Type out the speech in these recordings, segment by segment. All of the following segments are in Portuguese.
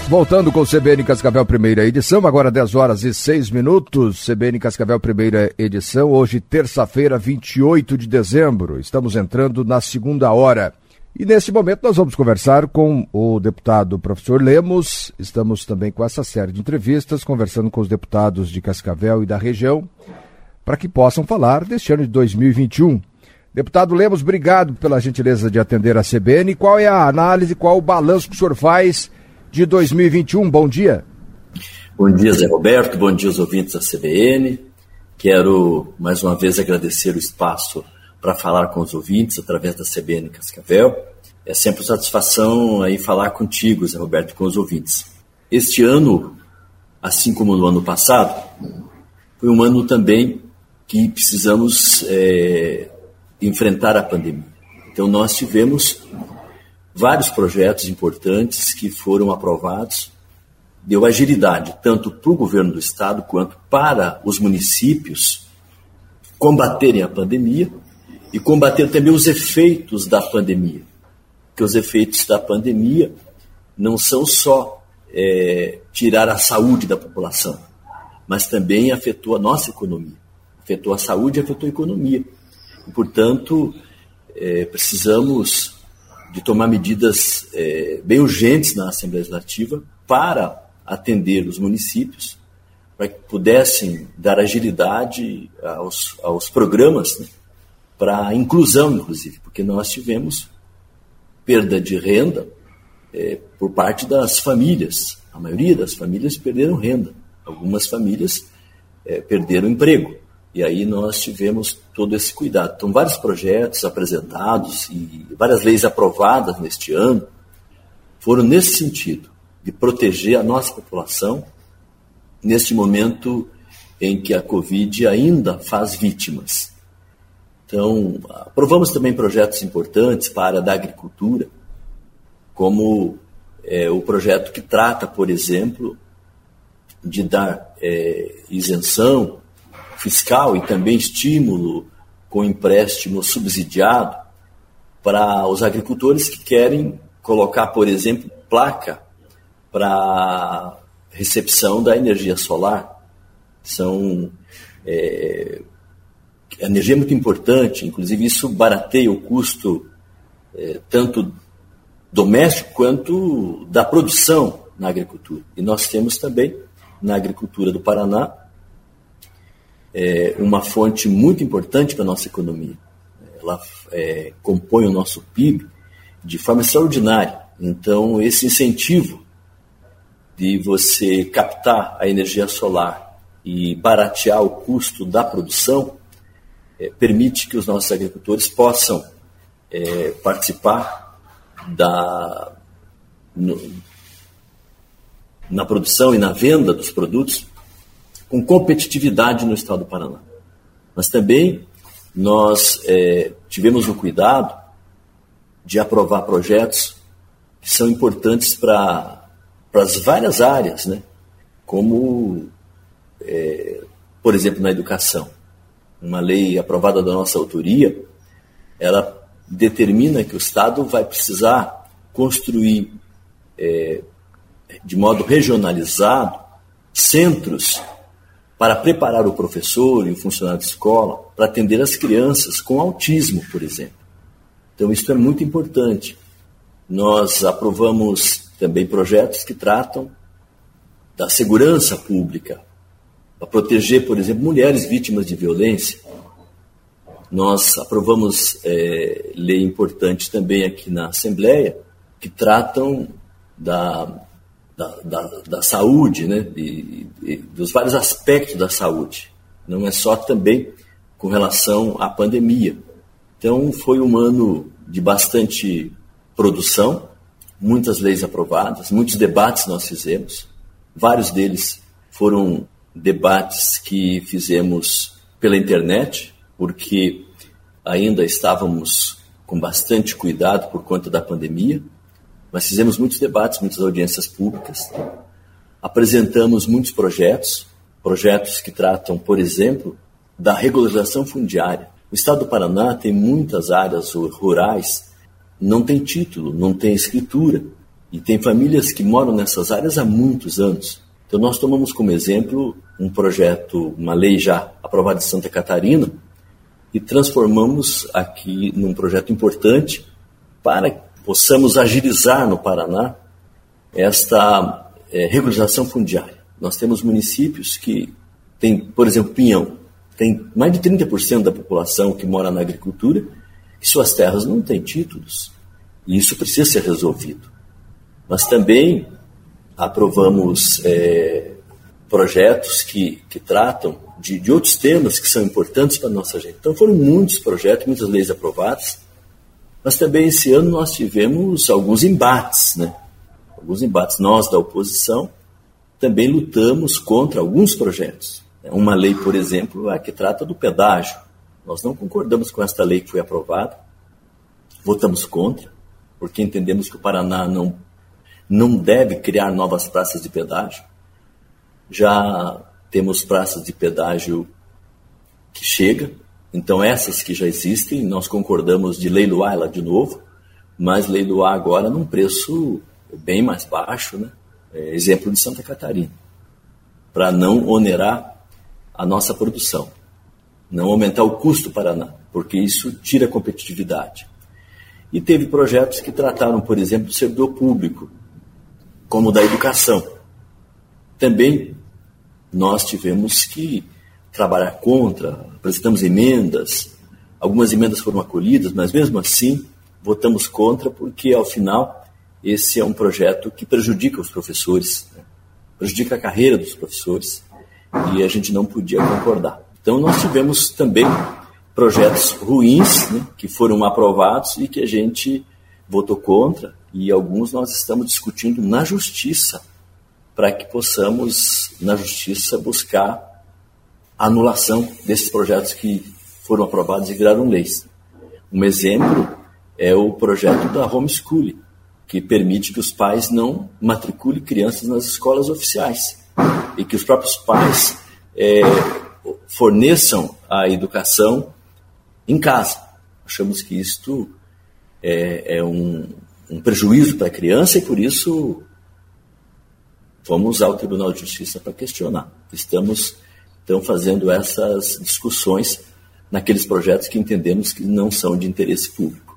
Voltando com o CBN Cascavel, primeira edição, agora 10 horas e 6 minutos, CBN Cascavel, primeira edição, hoje terça-feira, 28 de dezembro, estamos entrando na segunda hora. E nesse momento nós vamos conversar com o deputado professor Lemos, estamos também com essa série de entrevistas, conversando com os deputados de Cascavel e da região, para que possam falar deste ano de 2021. Deputado Lemos, obrigado pela gentileza de atender a CBN. Qual é a análise, qual o balanço que o senhor faz de 2021, bom dia. Bom dia, Zé Roberto, bom dia aos ouvintes da CBN. Quero, mais uma vez, agradecer o espaço para falar com os ouvintes através da CBN Cascavel. É sempre uma satisfação aí falar contigo, Zé Roberto, com os ouvintes. Este ano, assim como no ano passado, foi um ano também que precisamos enfrentar a pandemia. Então, nós tivemos vários projetos importantes que foram aprovados, deu agilidade tanto para o governo do estado quanto para os municípios combaterem a pandemia e combater também os efeitos da pandemia. Porque os efeitos da pandemia não são só tirar a saúde da população, mas também afetou a nossa economia. Afetou a saúde e afetou a economia. E, portanto, precisamos de tomar medidas bem urgentes na Assembleia Legislativa para atender os municípios, para que pudessem dar agilidade aos programas, né, para a inclusão, inclusive, porque nós tivemos perda de renda por parte das famílias. A maioria das famílias perderam renda. Algumas famílias perderam emprego. E aí nós tivemos todo esse cuidado. Então, vários projetos apresentados e várias leis aprovadas neste ano foram nesse sentido, de proteger a nossa população neste momento em que a Covid ainda faz vítimas. Então, aprovamos também projetos importantes para a área da agricultura, como o projeto que trata, por exemplo, de dar isenção fiscal e também estímulo com empréstimo subsidiado para os agricultores que querem colocar, por exemplo, placa para recepção da energia solar. A energia é muito importante, inclusive isso barateia o custo tanto doméstico quanto da produção na agricultura. E nós temos também, na agricultura do Paraná, uma fonte muito importante para a nossa economia. Ela compõe o nosso PIB de forma extraordinária. Então, esse incentivo de você captar a energia solar e baratear o custo da produção permite que os nossos agricultores possam participar na produção e na venda dos produtos com competitividade no estado do Paraná. Mas também nós tivemos o cuidado de aprovar projetos que são importantes para as várias áreas, né? Como, por exemplo, na educação. Uma lei aprovada da nossa autoria, ela determina que o Estado vai precisar construir, de modo regionalizado, centros para preparar o professor e o funcionário de escola para atender as crianças com autismo, por exemplo. Então, isso é muito importante. Nós aprovamos também projetos que tratam da segurança pública, para proteger, por exemplo, mulheres vítimas de violência. Nós aprovamos lei importante também aqui na Assembleia, que tratam da saúde, né, dos vários aspectos da saúde. Não é só também com relação à pandemia. Então, foi um ano de bastante produção, muitas leis aprovadas, muitos debates nós fizemos. Vários deles foram debates que fizemos pela internet, porque ainda estávamos com bastante cuidado por conta da pandemia. Mas fizemos muitos debates, muitas audiências públicas, apresentamos muitos projetos que tratam, por exemplo, da regularização fundiária. O estado do Paraná tem muitas áreas rurais, não tem título, não tem escritura, E tem famílias que moram nessas áreas há muitos anos. Então nós tomamos como exemplo um projeto, uma lei já aprovada em Santa Catarina, e transformamos aqui num projeto importante para que possamos agilizar no Paraná esta regularização fundiária. Nós temos municípios que tem, por exemplo, Pinhão, tem mais de 30% da população que mora na agricultura e suas terras não têm títulos. E isso precisa ser resolvido. Mas também aprovamos projetos que tratam de outros temas que são importantes para a nossa gente. Então foram muitos projetos, muitas leis aprovadas, mas também esse ano nós tivemos alguns embates, né? Alguns embates. Nós, da oposição, também lutamos contra alguns projetos. Uma lei, por exemplo, a que trata do pedágio. Nós não concordamos com esta lei que foi aprovada, votamos contra, porque entendemos que o Paraná não deve criar novas praças de pedágio. Já temos praças de pedágio que chega, então essas que já existem, nós concordamos de leiloar ela de novo, mas leiloar agora num preço bem mais baixo, né? Exemplo de Santa Catarina, para não onerar a nossa produção, não aumentar o custo do Paraná, porque isso tira a competitividade. E teve projetos que trataram, por exemplo, do servidor público, como da educação. Também nós tivemos que trabalhar contra, apresentamos emendas, algumas emendas foram acolhidas, mas mesmo assim votamos contra, porque ao final esse é um projeto que prejudica os professores, né? Prejudica a carreira dos professores, e a gente não podia concordar. Então nós tivemos também projetos ruins, né, que foram aprovados e que a gente votou contra, e alguns nós estamos discutindo na justiça, para que possamos, na justiça, buscar a anulação desses projetos que foram aprovados e viraram leis. Um exemplo é o projeto da homeschooling, que permite que os pais não matriculem crianças nas escolas oficiais e que os próprios pais forneçam a educação em casa. Achamos que isto é um prejuízo para a criança e, por isso, vamos usar o Tribunal de Justiça para questionar. Estamos, então, fazendo essas discussões naqueles projetos que entendemos que não são de interesse público.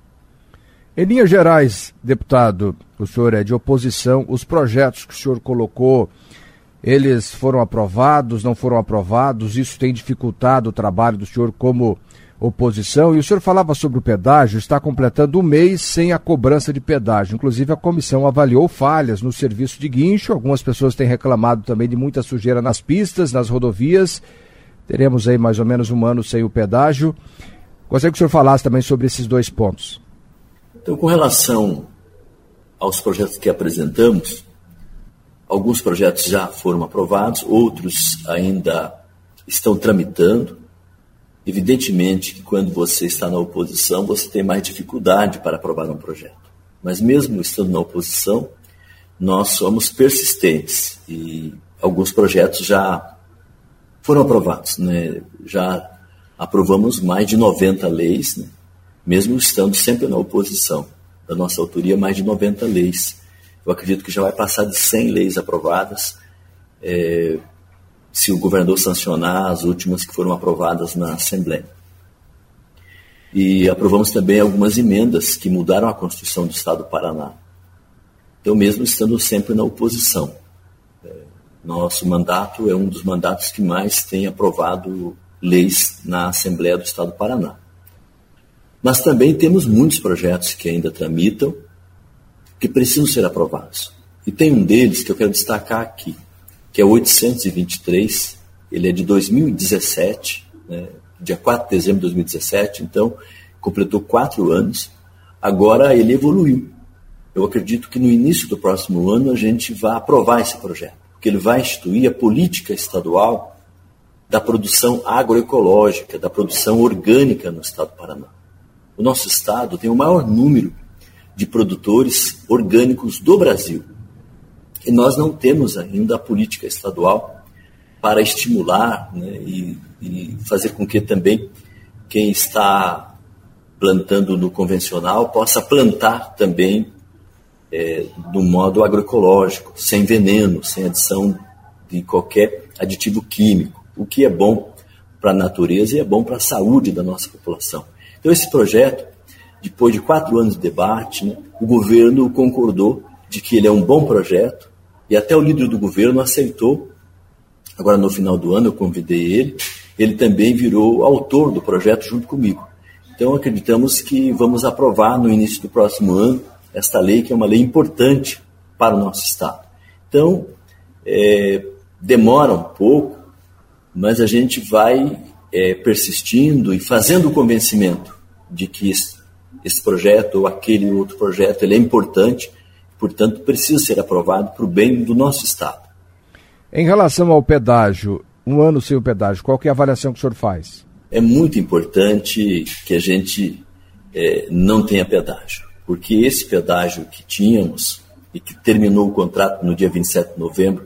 Em linhas gerais, deputado, o senhor é de oposição, os projetos que o senhor colocou, eles foram aprovados, não foram aprovados? Isso tem dificultado o trabalho do senhor como oposição? E o senhor falava sobre o pedágio, está completando um mês sem a cobrança de pedágio. Inclusive a comissão avaliou falhas no serviço de guincho, algumas pessoas têm reclamado também de muita sujeira nas pistas, nas rodovias. Teremos aí mais ou menos um ano sem o pedágio. Gostaria que o senhor falasse também sobre esses dois pontos. Então, com relação aos projetos que apresentamos, alguns projetos já foram aprovados, outros ainda estão tramitando. Evidentemente que quando você está na oposição, você tem mais dificuldade para aprovar um projeto. Mas mesmo estando na oposição, nós somos persistentes e alguns projetos já foram aprovados, né? Já aprovamos mais de 90 leis, né? Mesmo estando sempre na oposição. Da nossa autoria, mais de 90 leis. Eu acredito que já vai passar de 100 leis aprovadas, se o governador sancionar as últimas que foram aprovadas na Assembleia. E aprovamos também algumas emendas que mudaram a Constituição do Estado do Paraná. Então, mesmo estando sempre na oposição, nosso mandato é um dos mandatos que mais tem aprovado leis na Assembleia do Estado do Paraná. Mas também temos muitos projetos que ainda tramitam, que precisam ser aprovados. E tem um deles que eu quero destacar aqui, que é o 823, ele é de 2017, né, dia 4 de dezembro de 2017, então completou 4 anos, agora ele evoluiu. Eu acredito que no início do próximo ano a gente vai aprovar esse projeto, porque ele vai instituir a política estadual da produção agroecológica, da produção orgânica no estado do Paraná. O nosso estado tem o maior número de produtores orgânicos do Brasil. E nós não temos ainda a política estadual para estimular, né, e fazer com que também quem está plantando no convencional possa plantar também do modo agroecológico, sem veneno, sem adição de qualquer aditivo químico, o que é bom para a natureza e é bom para a saúde da nossa população. Então esse projeto, depois de 4 anos de debate, né, o governo concordou de que ele é um bom projeto e até o líder do governo aceitou. Agora no final do ano eu convidei ele também virou autor do projeto junto comigo. Então acreditamos que vamos aprovar no início do próximo ano esta lei, que é uma lei importante para o nosso Estado. Então, demora um pouco, mas a gente vai persistindo e fazendo o convencimento de que esse projeto ou aquele outro projeto ele é importante, portanto precisa ser aprovado para o bem do nosso Estado. Em relação ao pedágio, um ano sem o pedágio, qual que é a avaliação que o senhor faz? É muito importante que a gente não tenha pedágio, porque esse pedágio que tínhamos e que terminou o contrato no dia 27 de novembro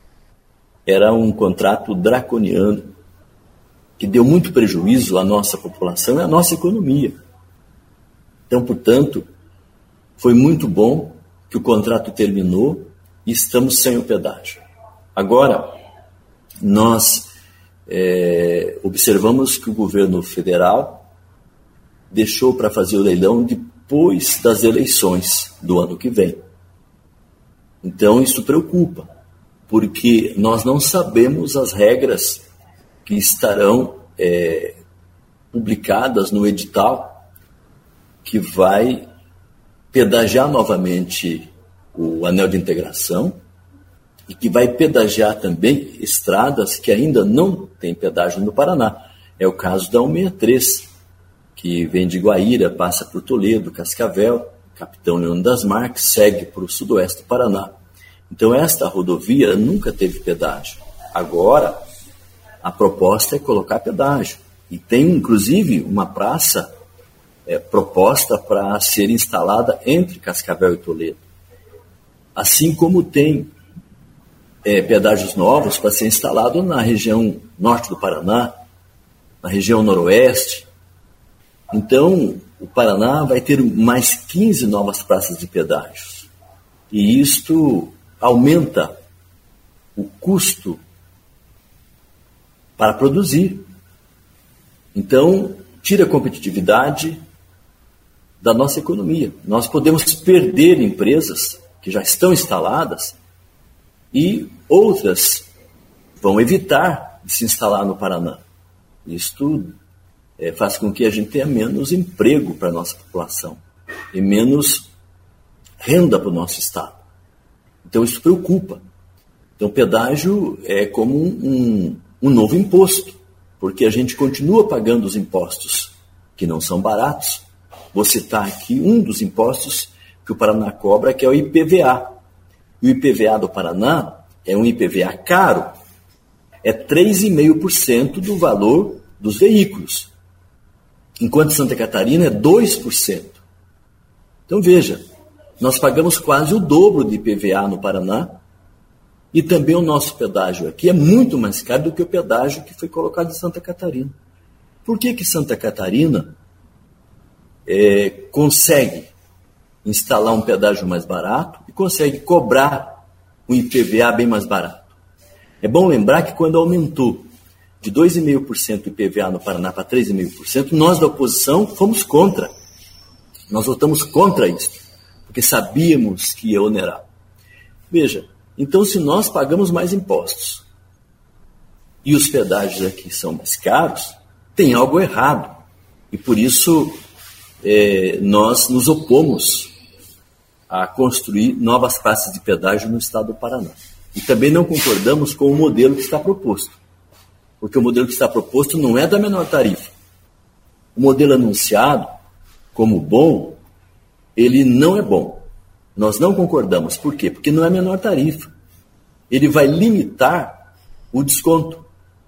era um contrato draconiano que deu muito prejuízo à nossa população e à nossa economia. Então, portanto, foi muito bom que o contrato terminou e estamos sem o pedágio. Agora, nós observamos que o governo federal deixou para fazer o leilão depois das eleições do ano que vem. Então, isso preocupa, porque nós não sabemos as regras que estarão publicadas no edital que vai pedagiar novamente o anel de integração e que vai pedagiar também estradas que ainda não têm pedágio no Paraná. É o caso da 163, que vem de Guaíra, passa por Toledo, Cascavel, Capitão Leônidas das Marques, segue para o sudoeste do Paraná. Então esta rodovia nunca teve pedágio. Agora, a proposta é colocar pedágio. E tem, inclusive, uma praça proposta para ser instalada entre Cascavel e Toledo. Assim como tem pedágios novos para ser instalado na região norte do Paraná, na região noroeste. Então, o Paraná vai ter mais 15 novas praças de pedágios. E isto aumenta o custo para produzir. Então, tira a competitividade da nossa economia. Nós podemos perder empresas que já estão instaladas e outras vão evitar de se instalar no Paraná. Isto faz com que a gente tenha menos emprego para a nossa população e menos renda para o nosso Estado. Então isso preocupa. Então o pedágio é como um novo imposto, porque a gente continua pagando os impostos que não são baratos. Vou citar aqui um dos impostos que o Paraná cobra, que é o IPVA. E o IPVA do Paraná é um IPVA caro, é 3,5% do valor dos veículos, enquanto Santa Catarina é 2%. Então veja, nós pagamos quase o dobro de IPVA no Paraná e também o nosso pedágio aqui é muito mais caro do que o pedágio que foi colocado em Santa Catarina. Por que Santa Catarina consegue instalar um pedágio mais barato e consegue cobrar um IPVA bem mais barato? É bom lembrar que quando aumentou de 2,5% o IPVA no Paraná para 3,5%, nós da oposição fomos contra. Nós votamos contra isso, porque sabíamos que ia onerar. Veja, então se nós pagamos mais impostos e os pedágios aqui são mais caros, tem algo errado. E por isso nós nos opomos a construir novas praças de pedágio no estado do Paraná. E também não concordamos com o modelo que está proposto, porque o modelo que está proposto não é da menor tarifa. O modelo anunciado como bom, ele não é bom. Nós não concordamos. Por quê? Porque não é menor tarifa. Ele vai limitar o desconto.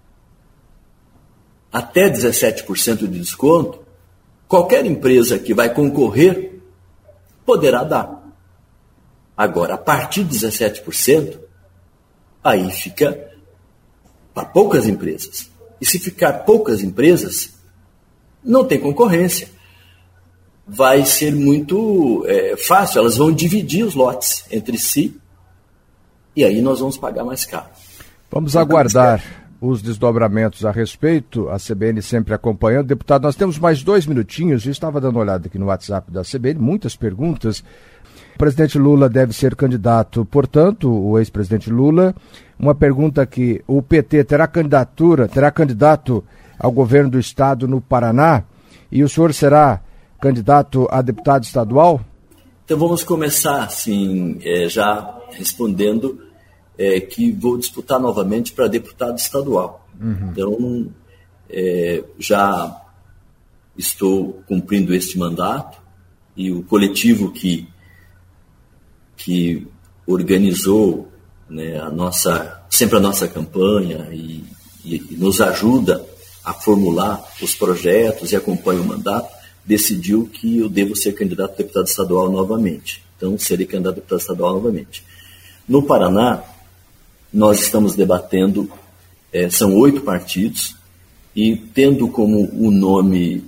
Até 17% de desconto, qualquer empresa que vai concorrer poderá dar. Agora, a partir de 17%, aí fica para poucas empresas. E se ficar poucas empresas, não tem concorrência. vai ser muito fácil. Elas vão dividir os lotes entre si e aí nós vamos pagar mais caro. Vamos aguardar os desdobramentos a respeito, a CBN sempre acompanhando. Deputado, nós temos mais 2 minutinhos, eu estava dando uma olhada aqui no WhatsApp da CBN, muitas perguntas. O presidente Lula deve ser candidato, portanto, o ex-presidente Lula. Uma pergunta aqui, o PT terá candidato ao governo do estado no Paraná? E o senhor será candidato a deputado estadual? Então vamos começar, assim, já respondendo que vou disputar novamente para deputado estadual. Então, já estou cumprindo este mandato e o coletivo que organizou, né, sempre a nossa campanha e nos ajuda a formular os projetos e acompanha o mandato, decidiu que eu devo ser candidato a deputado estadual novamente. Então, serei candidato a deputado estadual novamente. No Paraná, nós estamos debatendo, são 8 partidos, e tendo como o nome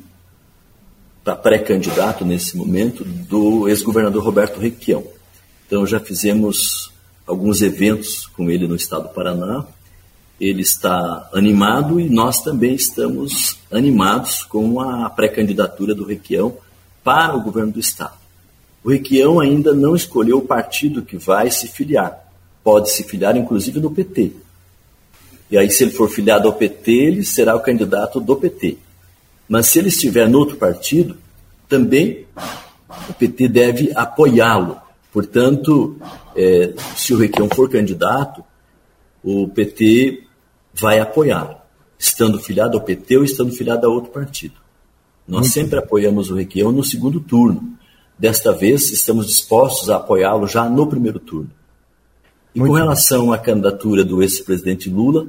para pré-candidato nesse momento do ex-governador Roberto Requião. Então, já fizemos alguns eventos com ele no estado do Paraná. Ele está animado e nós também estamos animados com a pré-candidatura do Requião para o governo do estado. O Requião ainda não escolheu o partido que vai se filiar. Pode se filiar, inclusive, no PT. E aí, se ele for filiado ao PT, ele será o candidato do PT. Mas se ele estiver no outro partido, também o PT deve apoiá-lo. Portanto, se o Requião for candidato, o PT vai apoiá-lo, estando filiado ao PT ou estando filiado a outro partido. Nós sempre apoiamos o Requião no segundo turno. Desta vez, estamos dispostos a apoiá-lo já no primeiro turno. E com relação à candidatura do ex-presidente Lula,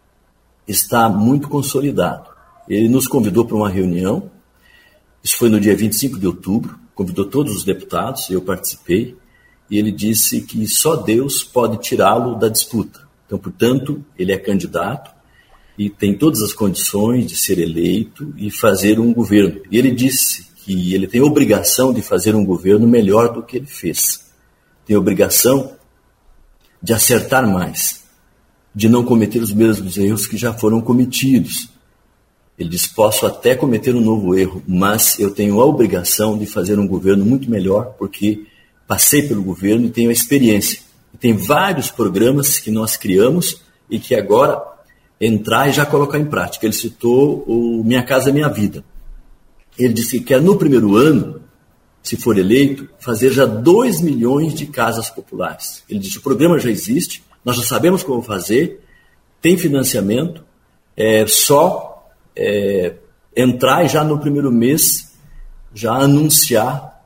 está muito consolidado. Ele nos convidou para uma reunião, isso foi no dia 25 de outubro, convidou todos os deputados, eu participei, e ele disse que só Deus pode tirá-lo da disputa. Então, portanto, ele é candidato e tem todas as condições de ser eleito e fazer um governo. E ele disse que ele tem obrigação de fazer um governo melhor do que ele fez. Tem obrigação de acertar mais, de não cometer os mesmos erros que já foram cometidos. Ele disse, posso até cometer um novo erro, mas eu tenho a obrigação de fazer um governo muito melhor, porque passei pelo governo e tenho a experiência. E tem vários programas que nós criamos e que agora entrar e já colocar em prática. Ele citou o Minha Casa Minha Vida. Ele disse que quer no primeiro ano, se for eleito, fazer já 2 milhões de casas populares. Ele disse, o programa já existe, nós já sabemos como fazer, tem financiamento, só entrar e já no primeiro mês já anunciar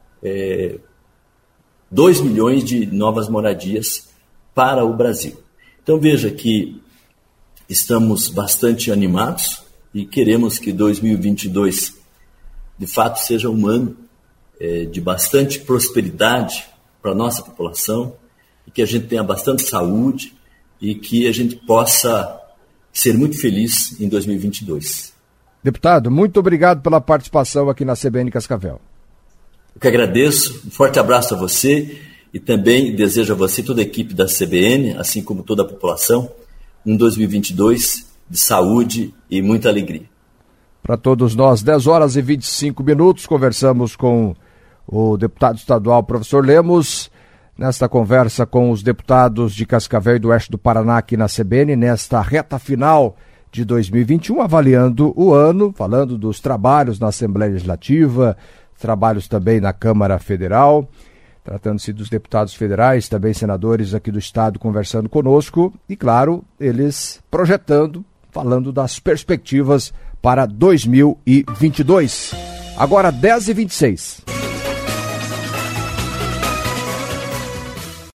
2 milhões de novas moradias para o Brasil. Então veja que estamos bastante animados e queremos que 2022 de fato seja um ano de bastante prosperidade para a nossa população e que a gente tenha bastante saúde e que a gente possa ser muito feliz em 2022. Deputado, muito obrigado pela participação aqui na CBN Cascavel. Eu que agradeço, um forte abraço a você e também desejo a você e toda a equipe da CBN, assim como toda a população, um 2022 de saúde e muita alegria. Para todos nós, 10 horas e 25 minutos, conversamos com o deputado estadual, professor Lemos, nesta conversa com os deputados de Cascavel e do Oeste do Paraná aqui na CBN, nesta reta final de 2021, avaliando o ano, falando dos trabalhos na Assembleia Legislativa, trabalhos também na Câmara Federal, tratando-se dos deputados federais, também senadores aqui do Estado conversando conosco e, claro, eles projetando, falando das perspectivas para 2022. Agora 10h26.